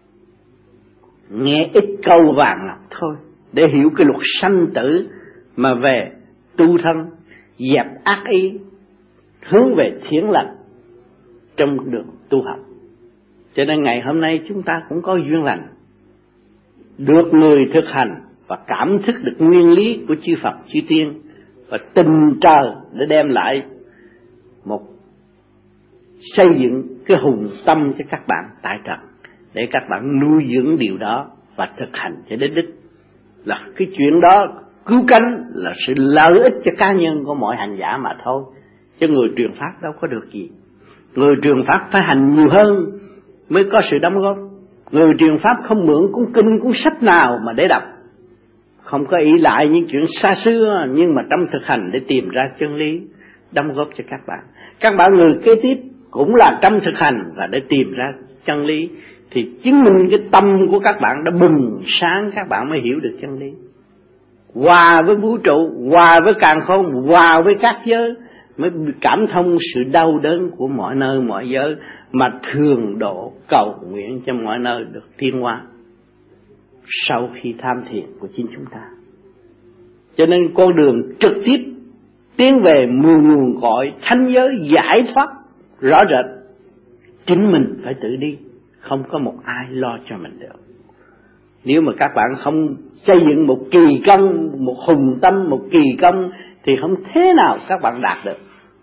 nghe ít câu vàng ngọc thôi, để hiểu cái luật sanh tử, mà về tu thân, dẹp ác ý, hướng về thiện lành trong đường tu học. Cho nên ngày hôm nay chúng ta cũng có duyên lành, được người thực hành và cảm thức được nguyên lý của chư Phật chư Tiên, và tình trời để đem lại một xây dựng cái hùng tâm cho các bạn tại trần, để các bạn nuôi dưỡng điều đó và thực hành cho đến đích. Là cái chuyện đó cứu cánh là sự lợi ích cho cá nhân của mọi hành giả mà thôi, chứ người truyền pháp đâu có được gì. Người truyền pháp phải hành nhiều hơn mới có sự đóng góp. Người truyền pháp không mượn cuốn kinh cuốn sách nào mà để đọc, không có ý lại những chuyện xa xưa, nhưng mà trong thực hành để tìm ra chân lý, đóng góp cho các bạn. Các bạn người kế tiếp cũng là trong thực hành và để tìm ra chân lý, thì chứng minh cái tâm của các bạn đã bừng sáng, các bạn mới hiểu được chân lý. Hòa với vũ trụ, hòa với càn khôn, hòa với các giới, mới cảm thông sự đau đớn của mọi nơi mọi giới, mà thường độ cầu nguyện cho mọi nơi được tiến hóa sau khi tham thiền của chính chúng ta. Cho nên con đường trực tiếp tiến về 10 nguồn cội thánh giới giải thoát rõ rệt, chính mình phải tự đi, không có một ai lo cho mình được. Nếu mà các bạn không xây dựng một kỳ công, một hùng tâm, một kỳ công thì không thế nào các bạn đạt được.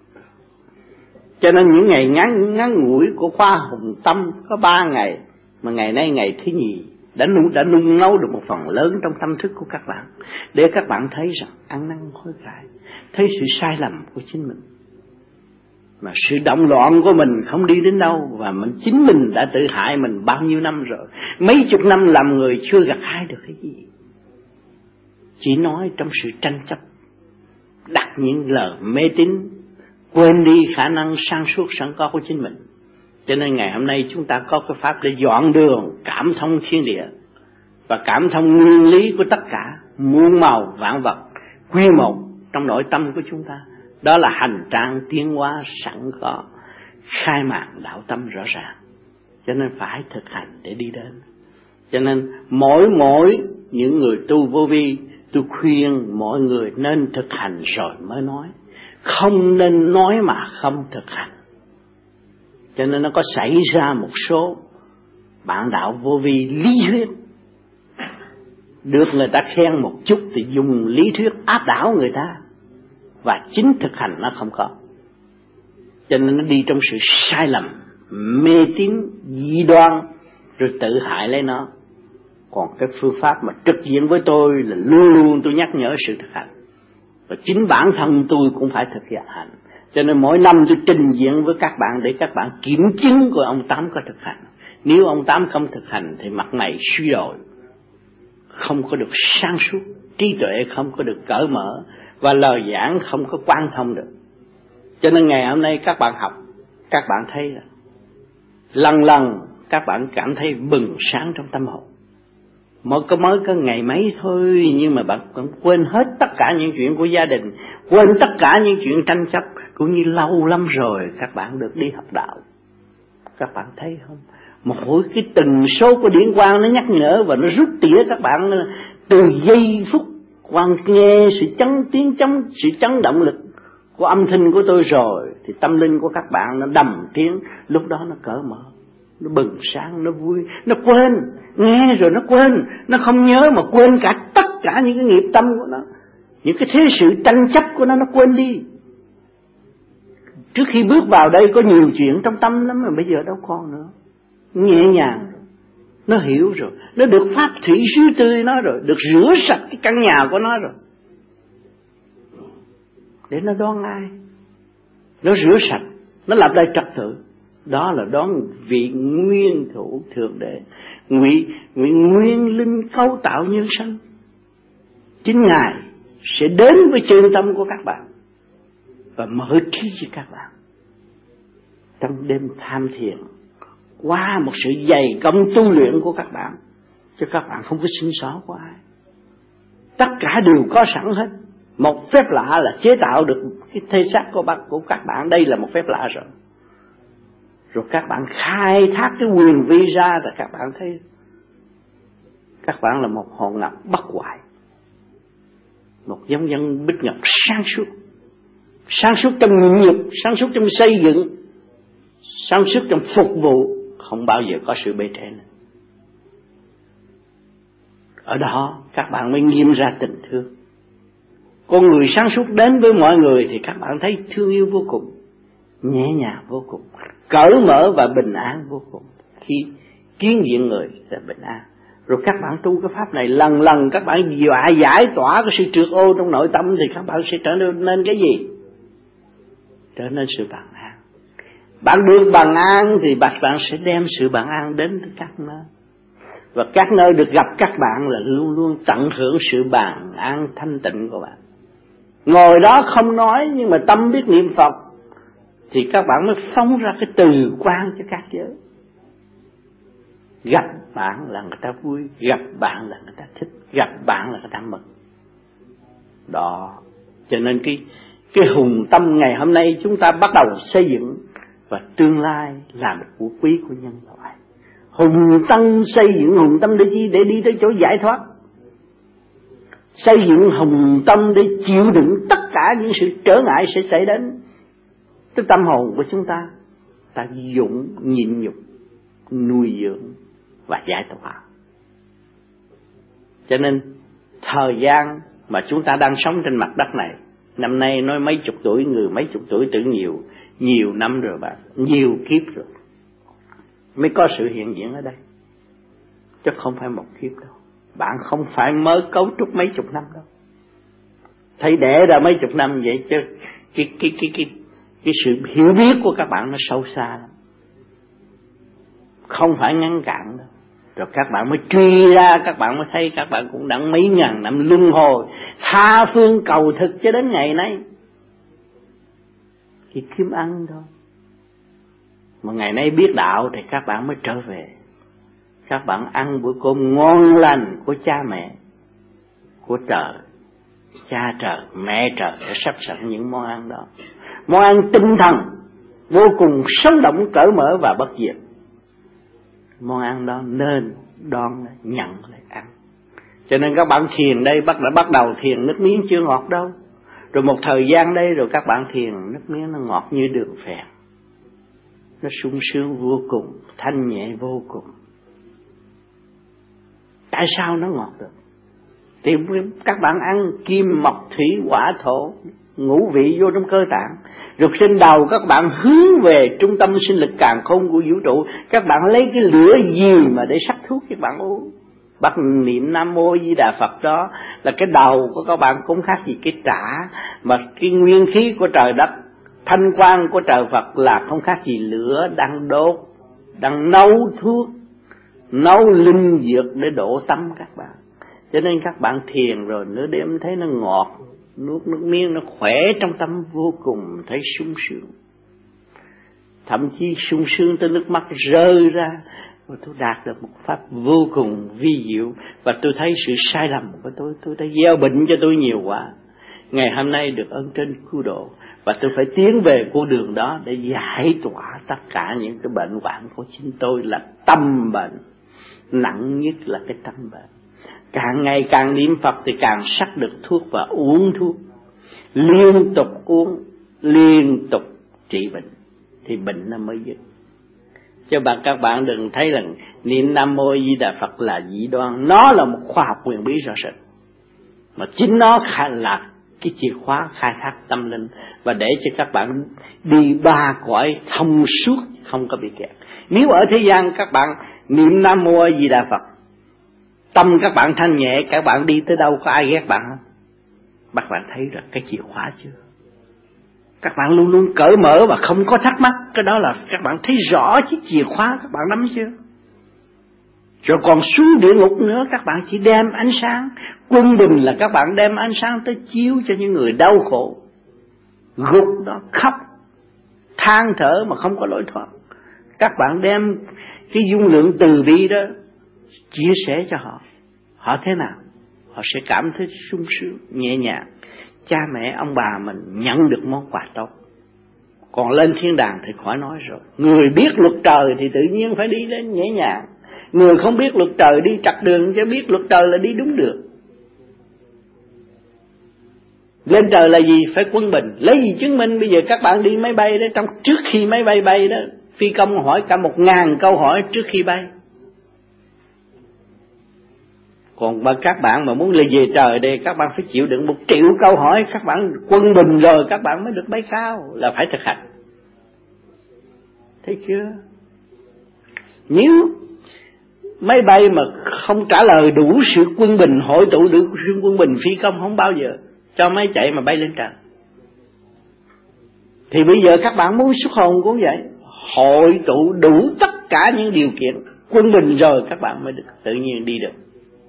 Cho nên những ngày ngắn ngủi của khóa hùng tâm có 3 ngày, mà ngày nay ngày thứ nhì đã nung nấu được một phần lớn trong tâm thức của các bạn, để các bạn thấy rằng ăn năn hối cải, thấy sự sai lầm của chính mình, mà sự động loạn của mình không đi đến đâu, và chính mình đã tự hại mình bao nhiêu năm rồi. Mấy chục năm làm người chưa gặt hái được cái gì, chỉ nói trong sự tranh chấp, đặt những lời mê tín, quên đi khả năng sáng suốt sẵn có của chính mình. Cho nên ngày hôm nay chúng ta có cái pháp để dọn đường, cảm thông thiên địa và cảm thông nguyên lý của tất cả muôn màu vạn vật quy một trong nội tâm của chúng ta. Đó là hành trang tiến hóa sẵn có, khai mạc đạo tâm rõ ràng. Cho nên phải thực hành để đi đến. Cho nên mỗi những người tu vô vi, tôi khuyên mọi người nên thực hành rồi mới nói, không nên nói mà không thực hành. Cho nên nó có xảy ra một số bạn đạo vô vi lý thuyết, được người ta khen một chút thì dùng lý thuyết áp đảo người ta, và chính thực hành nó không có. Cho nên nó đi trong sự sai lầm, mê tín, dị đoan, rồi tự hại lấy nó. Còn cái phương pháp mà trực diện với tôi là luôn luôn tôi nhắc nhở sự thực hành, và chính bản thân tôi cũng phải thực hiện hành. Cho nên mỗi năm tôi trình diện với các bạn để các bạn kiểm chứng của ông Tám có thực hành. Nếu ông Tám không thực hành thì mặt mày suy đồi, không có được sáng suốt, trí tuệ không có được cởi mở, và lời giảng không có quan thông được. Cho nên ngày hôm nay các bạn học, các bạn thấy là lần các bạn cảm thấy bừng sáng trong tâm hồn. Mới có ngày mấy thôi, nhưng mà bạn cũng quên hết tất cả những chuyện của gia đình, quên tất cả những chuyện tranh chấp, cũng như lâu lắm rồi các bạn được đi học đạo. Các bạn thấy không? Mỗi cái tần số của điển quang nó nhắc nhở và nó rút tỉa các bạn từ giây phút quan nghe sự sự chấn động lực của âm thanh của tôi rồi, thì tâm linh của các bạn nó đầm tiếng, lúc đó nó cởi mở, nó bừng sáng, nó vui, nó quên, nghe rồi nó quên, nó không nhớ mà quên cả tất cả những cái nghiệp tâm của nó, những cái thế sự tranh chấp của nó quên đi. Trước khi bước vào đây có nhiều chuyện trong tâm lắm mà bây giờ đâu còn nữa. Nhẹ nhàng, nó hiểu rồi, nó được phát thủy suối tươi nó rồi, được rửa sạch cái căn nhà của nó rồi, để nó đón ai, nó rửa sạch, nó lập lại trật tự. Đó là đón vị nguyên thủ thượng đế, vị nguyên linh cấu tạo nhân sinh. Chính Ngài sẽ đến với chân tâm của các bạn và mở trí cho các bạn. Trong đêm tham thiền, qua một sự dày công tu luyện của các bạn, chứ các bạn không có xin xỏ của ai. Tất cả đều có sẵn hết. Một phép lạ là chế tạo được cái thể xác của các bạn. Đây là một phép lạ rồi. Rồi các bạn khai thác cái quyền vi ra, là các bạn thấy các bạn là một hòn ngọc bất hoại, một giống dân bích ngọc sáng suốt. Sáng suốt trong nhịn nhục, sáng suốt trong xây dựng, sáng suốt trong phục vụ, không bao giờ có sự bê trễ nữa. Ở đó các bạn mới nghiêm ra tình thương. Con người sáng suốt đến với mọi người thì các bạn thấy thương yêu vô cùng, nhẹ nhàng vô cùng, cởi mở và bình an vô cùng. Khi kiến diện người là bình an. Rồi các bạn tu cái pháp này lần các bạn giải tỏa cái sự trược ô trong nội tâm, thì các bạn sẽ trở nên cái gì? Trở nên sự bằng an. Bạn được bằng an thì bạn sẽ đem sự bằng an đến với các nơi. Và các nơi được gặp các bạn là luôn luôn tận hưởng sự bằng an thanh tịnh của bạn. Ngồi đó không nói nhưng mà tâm biết niệm Phật, thì các bạn mới phóng ra cái từ quan cho các giới. Gặp bạn là người ta vui, gặp bạn là người ta thích, gặp bạn là người ta mừng. Đó, cho nên cái hùng tâm ngày hôm nay chúng ta bắt đầu xây dựng, và tương lai là một của quý của nhân loại. Hùng tâm xây dựng hùng tâm để chi? Để đi tới chỗ giải thoát. xây dựng hùng tâm để chịu đựng tất cả những sự trở ngại sẽ xảy đến cái tâm hồn của chúng ta. Ta dũng nhịn nhục, nuôi dưỡng và giải tỏa. Cho nên thời gian mà chúng ta đang sống trên mặt đất này, năm nay nói mấy chục tuổi, người mấy chục tuổi tưởng nhiều năm rồi bạn, nhiều kiếp rồi mới có sự hiện diện ở đây, chứ không phải một kiếp đâu. Bạn không phải mới cấu trúc mấy chục năm đâu, thấy đẻ ra mấy chục năm vậy chứ cái sự hiểu biết của các bạn nó sâu xa lắm, không phải ngắn cạn đâu. Rồi các bạn mới truy ra, các bạn mới thấy các bạn cũng đã mấy ngàn năm luân hồi tha phương cầu thực cho đến ngày nay, chỉ kiếm ăn thôi. Mà ngày nay biết đạo thì các bạn mới trở về, các bạn ăn bữa cơm ngon lành của cha mẹ, của trời, cha trời, mẹ trời đã sắp sẵn những món ăn đó. Món ăn tinh thần vô cùng sống động, cởi mở và bất diệt. Món ăn đó nên đón nhận lại ăn. Cho nên các bạn thiền đây đã bắt đầu thiền nước miếng chưa ngọt đâu. Rồi một thời gian đây rồi các bạn thiền nước miếng nó ngọt như đường phèn, nó sung sướng vô cùng, thanh nhẹ vô cùng. Tại sao nó ngọt được? Thì các bạn ăn kim mộc thủy hỏa thổ, ngũ vị vô trong cơ tạng, rồi trên đầu các bạn hướng về trung tâm sinh lực càn khôn của vũ trụ. Các bạn lấy cái lửa gì mà để sắc thuốc các bạn uống? Bắt niệm Nam Mô Di Đà Phật đó là cái đầu của các bạn cũng khác gì cái trả, mà cái nguyên khí của trời đất, thanh quang của trời Phật là không khác gì lửa đang đốt, đang nấu thuốc, nấu linh dược để đổ tâm các bạn. Cho nên các bạn thiền rồi nửa đêm thấy nó ngọt, nuốt nước miếng nó khỏe trong tâm vô cùng, thấy sung sướng, thậm chí sung sướng tới nước mắt rơi ra. Và tôi đạt được một pháp vô cùng vi diệu, và tôi thấy sự sai lầm của tôi đã gieo bệnh cho tôi nhiều quá. Ngày hôm nay được ơn trên cứu độ, và tôi phải tiến về con đường đó để giải tỏa tất cả những cái bệnh hoạn của chính tôi, là tâm bệnh, nặng nhất là cái tâm bệnh. Càng ngày càng niệm Phật thì càng sắc được thuốc và uống thuốc, liên tục uống, liên tục trị bệnh thì bệnh nó mới dứt. Cho các bạn đừng thấy là niệm Nam Mô Di Đà Phật là dị đoan, nó là một khoa học quyền bí rõ rệt, mà chính nó là cái chìa khóa khai thác tâm linh và để cho các bạn đi ba cõi thông suốt, không có bị kẹt. Nếu ở thế gian các bạn niệm Nam Mô Di Đà Phật, tâm các bạn thanh nhẹ, các bạn đi tới đâu có ai ghét bạn không? Các bạn thấy được cái chìa khóa chưa? Các bạn luôn luôn cởi mở và không có thắc mắc, cái đó là các bạn thấy rõ chiếc chìa khóa, các bạn nắm chưa? Rồi còn xuống địa ngục nữa, các bạn chỉ đem ánh sáng. Quân bình là các bạn đem ánh sáng tới chiếu cho những người đau khổ, gục đó, khóc, than thở mà không có lối thoát. Các bạn đem cái dung lượng từ bi đó chia sẻ cho họ. Họ thế nào? Họ sẽ cảm thấy sung sướng, nhẹ nhàng. Cha mẹ, ông bà mình nhận được món quà tốt. Còn lên thiên đàng thì khỏi nói rồi. Người biết luật trời thì tự nhiên phải đi đến nhẹ nhàng. Người không biết luật trời đi trật đường, chứ biết luật trời là đi đúng đường. Lên trời là gì? Phải quân bình. Lấy gì chứng minh? Bây giờ các bạn đi máy bay đó, trong trước khi máy bay bay đó, phi công hỏi cả 1000 câu hỏi trước khi bay. Còn các bạn mà muốn về trời đây, các bạn phải chịu đựng 1 triệu câu hỏi. Các bạn quân bình rồi các bạn mới được bay cao, là phải thực hành. Thấy chưa? Nếu máy bay mà không trả lời đủ sự quân bình, hội tụ đủ sự quân bình, phi công không bao giờ cho máy chạy mà bay lên trời. Thì bây giờ các bạn muốn xuất hồn cũng vậy, hội tụ đủ tất cả những điều kiện quân bình rồi các bạn mới được tự nhiên đi được.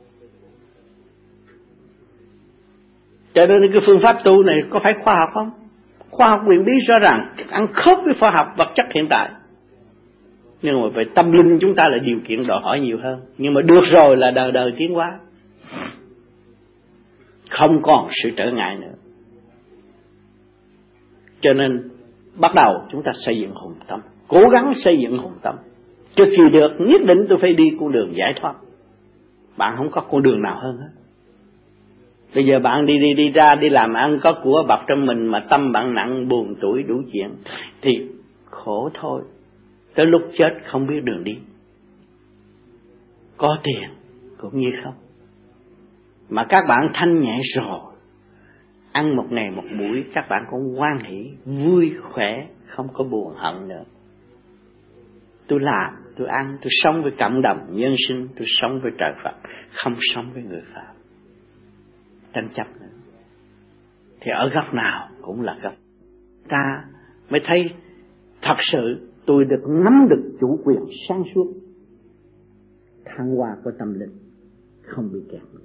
Cho nên cái phương pháp tu này có phải khoa học không? Khoa học quyền bí rõ ràng ăn khớp với khoa học vật chất hiện tại. Nhưng mà về tâm linh chúng ta là điều kiện đòi hỏi nhiều hơn. Nhưng mà được rồi là đời đời tiến hóa, không còn sự trở ngại nữa. Cho nên bắt đầu chúng ta xây dựng hồn tâm, cố gắng xây dựng hồn tâm. Trước khi được, nhất định tôi phải đi con đường giải thoát. Bạn không có con đường nào hơn hết. Bây giờ bạn đi ra đi làm ăn có của bọc trong mình mà tâm bạn nặng buồn tủi đủ chuyện thì khổ thôi. Tới lúc chết không biết đường đi. Có tiền cũng như không. Mà các bạn thanh nhẹ rồi, ăn một ngày một buổi các bạn cũng hoan hỷ, vui khỏe, không có buồn hận nữa. Tôi làm, tôi ăn, tôi sống với cộng đồng nhân sinh, tôi sống với trời Phật, không sống với người Phạm. Tranh chấp nữa. Thì ở góc nào cũng là góc. Ta mới thấy thật sự tôi được nắm được chủ quyền sáng suốt, thăng hoa của tâm linh, không bị kẹt nữa.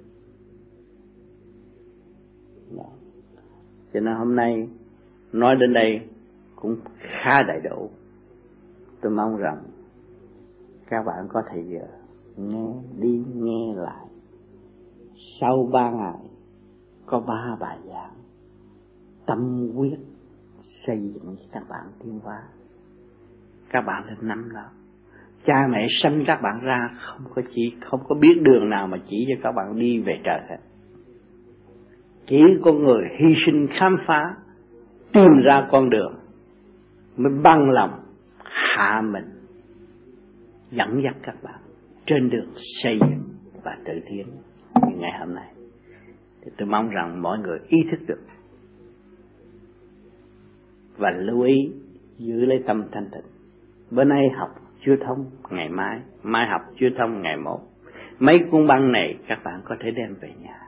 Cho nên hôm nay nói đến đây cũng khá đầy đủ. Tôi mong rằng các bạn có thời giờ nghe đi nghe lại. Sau 3 ngày có 3 bài giảng tâm quyết xây dựng các bạn tiến hóa. Các bạn nên nắm đó. Cha mẹ sanh các bạn ra không có biết đường nào mà chỉ cho các bạn đi về trời hết. Chỉ có người hy sinh khám phá, tìm ra con đường mới bằng lòng hạ mình dẫn dắt các bạn trên đường xây dựng và tự tiến như ngày hôm nay. Thì tôi mong rằng mọi người ý thức được và lưu ý giữ lấy tâm thanh tịnh. Bữa nay học chưa thông, ngày mai học chưa thông, ngày 1. Mấy cuốn băng này các bạn có thể đem về nhà.